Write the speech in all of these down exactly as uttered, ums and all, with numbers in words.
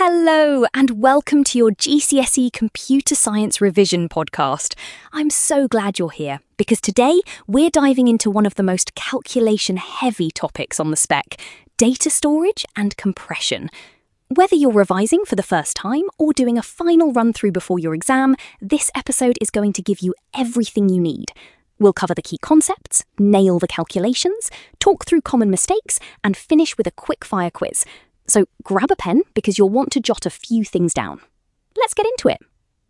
Hello and welcome to your G C S E Computer Science Revision podcast. I'm so glad you're here because today we're diving into one of the most calculation-heavy topics on the spec, data storage and compression. Whether you're revising for the first time or doing a final run-through before your exam, this episode is going to give you everything you need. We'll cover the key concepts, nail the calculations, talk through common mistakes, and finish with a quick-fire quiz. So grab a pen because you'll want to jot a few things down. Let's get into it.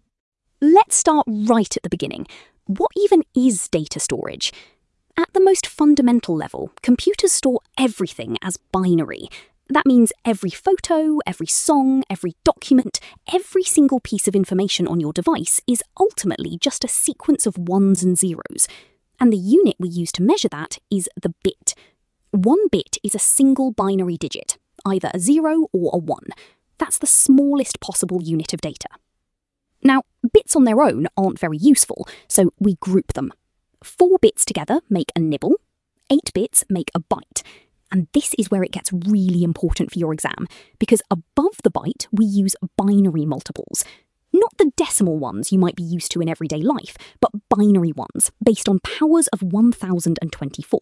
Let's start right at the beginning. What even is data storage? At the most fundamental level, computers store everything as binary. That means every photo, every song, every document, every single piece of information on your device is ultimately just a sequence of ones and zeros. And the unit we use to measure that is the bit. One bit is a single binary digit, either a zero or a one. That's the smallest possible unit of data. Now, bits on their own aren't very useful, so we group them. Four bits together make a nibble, eight bits make a byte. And this is where it gets really important for your exam, because above the byte we use binary multiples. Not the decimal ones you might be used to in everyday life, but binary ones, based on powers of one thousand twenty-four.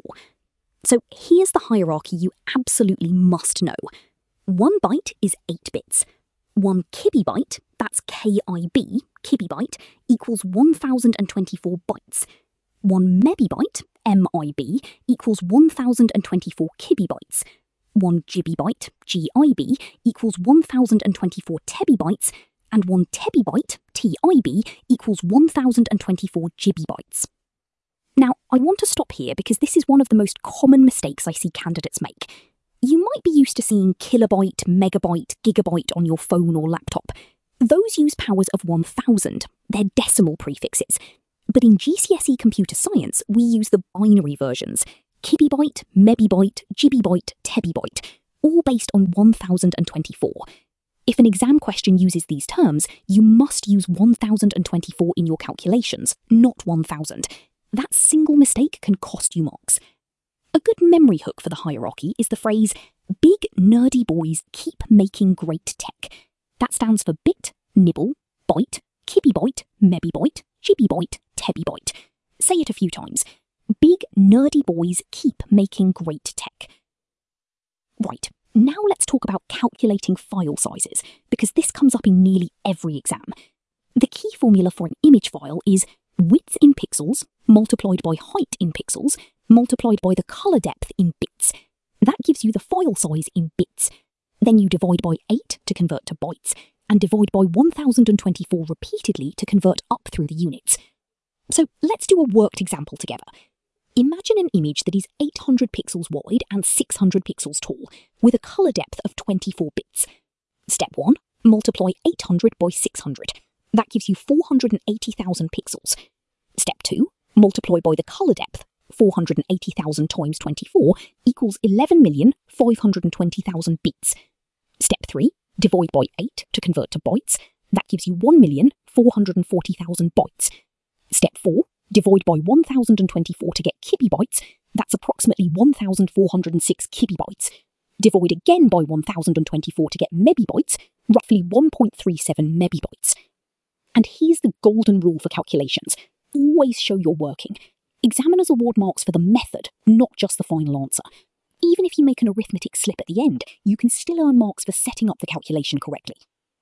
So here's the hierarchy you absolutely must know. One byte is eight bits. One kibibyte, that's K I B, kibibyte, equals one thousand twenty-four bytes. One mebibyte, M I B, equals one thousand twenty-four kibibytes. One gibibyte, G I B, equals one thousand twenty-four tebibytes. And one tebibyte, T I B, equals one thousand twenty-four gibibytes. Now, I want to stop here because this is one of the most common mistakes I see candidates make. You might be used to seeing kilobyte, megabyte, gigabyte on your phone or laptop. Those use powers of one thousand. They're decimal prefixes. But in G C S E Computer Science, we use the binary versions, kibibyte, mebibyte, gibibyte, tebibyte, all based on one thousand twenty-four. If an exam question uses these terms, you must use one thousand twenty-four in your calculations, not one thousand. That single mistake can cost you marks. A good memory hook for the hierarchy is the phrase, big nerdy boys keep making great tech. That stands for bit, nibble, byte, kibibyte, mebibyte, gibibyte, tebibyte. Say it a few times. Big nerdy boys keep making great tech. Right, now let's talk about calculating file sizes, because this comes up in nearly every exam. The key formula for an image file is width in pixels multiplied by height in pixels multiplied by the colour depth in bits. That gives you the file size in bits. Then you divide by eight to convert to bytes, and divide by one thousand twenty-four repeatedly to convert up through the units. So let's do a worked example together. Imagine an image that is eight hundred pixels wide and six hundred pixels tall, with a colour depth of twenty-four bits. Step one, multiply eight hundred by six hundred. That gives you four hundred eighty thousand pixels. Step two, multiply by the colour depth. four hundred eighty thousand times twenty-four equals eleven million five hundred twenty thousand bits. Step three, divide by eight to convert to bytes. That gives you one million four hundred forty thousand bytes. Step four, divide by one thousand twenty-four to get kibibytes. That's approximately one thousand four hundred six kibibytes. Divide again by one thousand twenty-four to get mebibytes, roughly one point three seven mebibytes. And here's the golden rule for calculations. Always show you're working. Examiners award marks for the method, not just the final answer. Even if you make an arithmetic slip at the end, you can still earn marks for setting up the calculation correctly.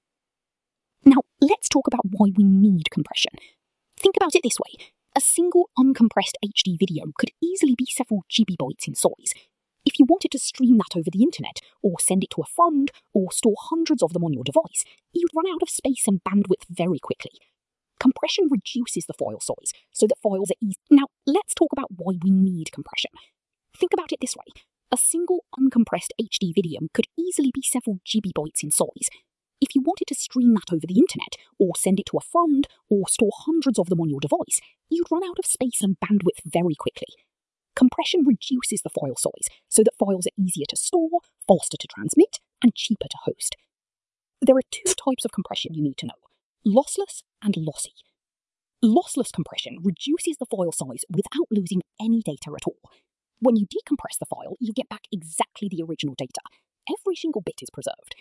Now, let's talk about why we need compression. Think about it this way. A single uncompressed H D video could easily be several gigabytes in size. If you wanted to stream that over the internet, or send it to a friend, or store hundreds of them on your device, you'd run out of space and bandwidth very quickly. Compression reduces the file size, so that files are easy. Now, let's talk about why we need compression. Think about it this way. A single uncompressed H D video could easily be several gigabytes in size. If you wanted to stream that over the internet, or send it to a friend, or store hundreds of them on your device, you'd run out of space and bandwidth very quickly. Compression reduces the file size, so that files are easier to store, faster to transmit, and cheaper to host. There are two types of compression you need to know. Lossless and lossy. Lossless compression reduces the file size without losing any data at all. When you decompress the file, you get back exactly the original data. Every single bit is preserved.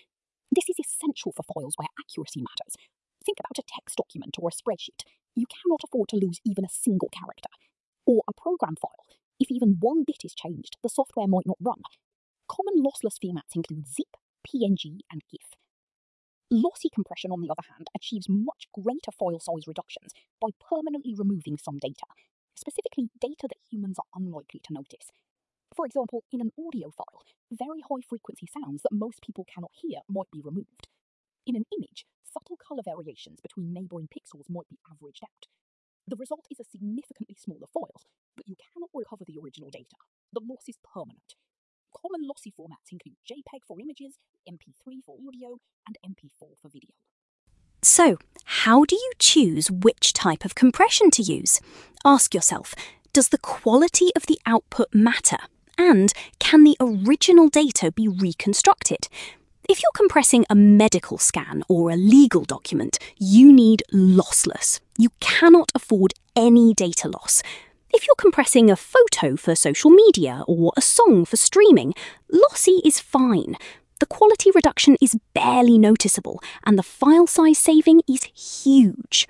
This is essential for files where accuracy matters. Think about a text document or a spreadsheet. You cannot afford to lose even a single character. Or a program file. If even one bit is changed, the software might not run. Common lossless formats include zip, P N G, and GIF. Lossy compression, on the other hand, achieves much greater file size reductions by permanently removing some data, specifically data that humans are unlikely to notice. For example, in an audio file, very high-frequency sounds that most people cannot hear might be removed. In an image, subtle colour variations between neighbouring pixels might be averaged out. The result is a significantly smaller file, but you cannot recover the original data. The loss is permanent. Common lossy formats include JPEG for images, M P three for audio, and M P four for video. So, how do you choose which type of compression to use? Ask yourself, does the quality of the output matter? And can the original data be reconstructed? If you're compressing a medical scan or a legal document, you need lossless. You cannot afford any data loss. If you're compressing a photo for social media or a song for streaming, lossy is fine. The quality reduction is barely noticeable and the file size saving is huge.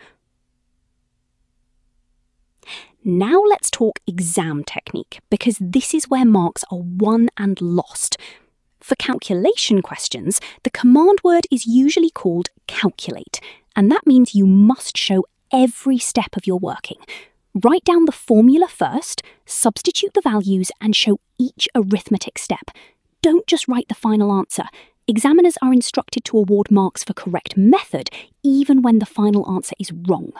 Now let's talk exam technique, because this is where marks are won and lost. For calculation questions, the command word is usually called calculate, and that means you must show every step of your working. Write down the formula first, substitute the values, and show each arithmetic step. Don't just write the final answer. Examiners are instructed to award marks for correct method, even when the final answer is wrong.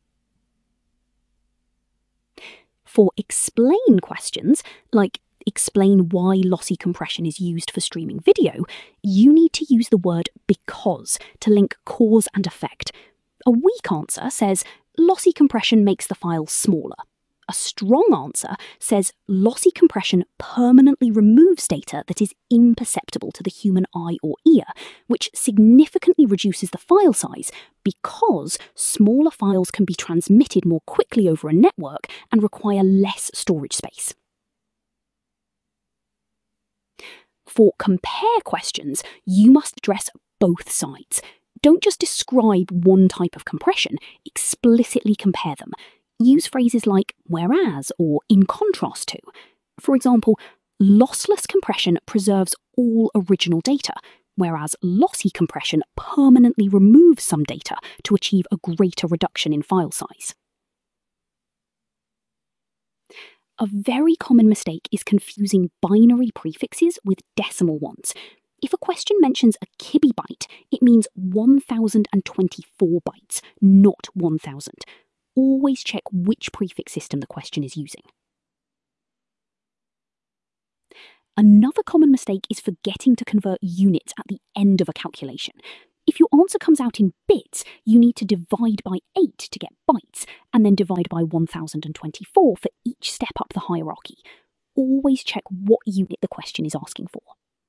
For explain questions, like explain why lossy compression is used for streaming video, you need to use the word because to link cause and effect. A weak answer says, lossy compression makes the file smaller. A strong answer says lossy compression permanently removes data that is imperceptible to the human eye or ear, which significantly reduces the file size because smaller files can be transmitted more quickly over a network and require less storage space. For compare questions, you must address both sides. Don't just describe one type of compression, explicitly compare them. Use phrases like whereas or in contrast to. For example, lossless compression preserves all original data, whereas lossy compression permanently removes some data to achieve a greater reduction in file size. A very common mistake is confusing binary prefixes with decimal ones. If a question mentions a kibibyte, it means one thousand twenty-four bytes, not one thousand. Always check which prefix system the question is using. Another common mistake is forgetting to convert units at the end of a calculation. If your answer comes out in bits, you need to divide by eight to get bytes, and then divide by one thousand twenty-four for each step up the hierarchy. Always check what unit the question is asking for.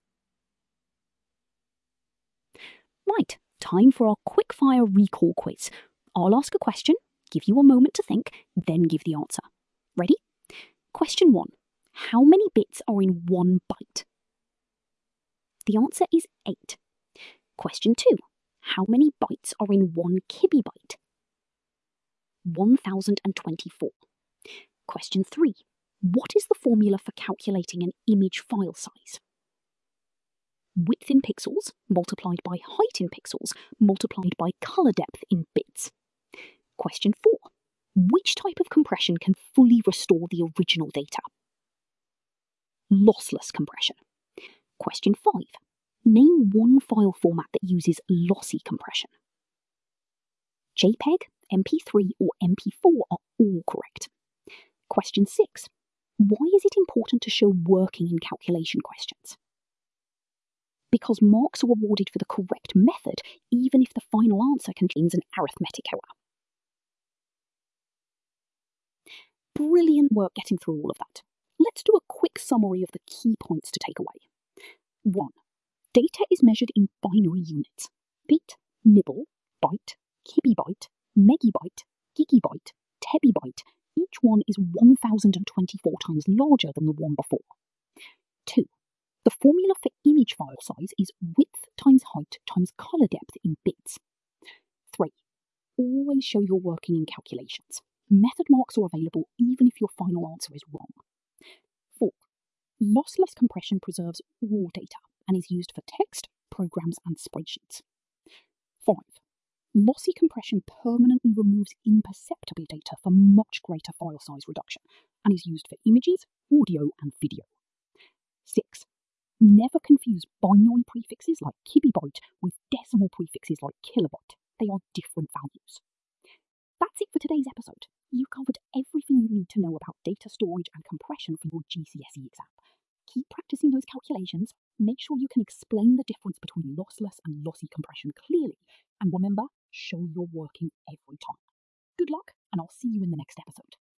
Right, time for our quickfire recall quiz. I'll ask a question, give you a moment to think, then give the answer. Ready? Question one. How many bits are in one byte? The answer is eight. Question two. How many bytes are in one kibibyte? one thousand twenty-four. Question three. What is the formula for calculating an image file size? Width in pixels multiplied by height in pixels multiplied by colour depth in bits. Question four. Which type of compression can fully restore the original data? Lossless compression. Question five. Name one file format that uses lossy compression. JPEG, M P three or M P four are all correct. Question six. Why is it important to show working in calculation questions? Because marks are awarded for the correct method, even if the final answer contains an arithmetic error. Brilliant work getting through all of that. Let's do a quick summary of the key points to take away. one. Data is measured in binary units. Bit, nibble, byte, kibibyte, megabyte, gigabyte, tebibyte. Each one is one thousand twenty-four times larger than the one before. two. The formula for image file size is width times height times color depth in bits. three. Always show you're working in calculations. Method marks are available even if your final answer is wrong. four. Lossless compression preserves raw data and is used for text, programs, and spreadsheets. five. Lossy compression permanently removes imperceptible data for much greater file size reduction and is used for images, audio, and video. six. Never confuse binary prefixes like kibibyte with decimal prefixes like kilobyte. They are different values. That's it for today's episode. You covered everything you need to know about data storage and compression for your G C S E exam. Keep practicing those calculations, make sure you can explain the difference between lossless and lossy compression clearly, and remember, show you're working every time. Good luck, and I'll see you in the next episode.